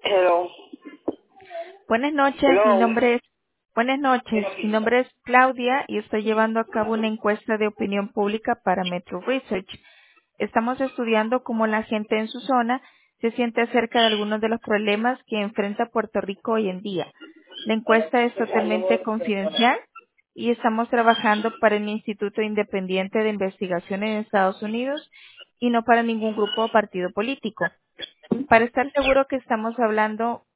Hello. Buenas noches, Hello. mi nombre es Claudia y estoy llevando a cabo una encuesta de opinión pública para Metro Research. Estamos estudiando cómo la gente en su zona se siente acerca de algunos de los problemas que enfrenta Puerto Rico hoy en día. La encuesta es totalmente confidencial y estamos trabajando para el Instituto Independiente de Investigación en Estados Unidos y no para ningún grupo o partido político. Para estar seguro que estamos hablando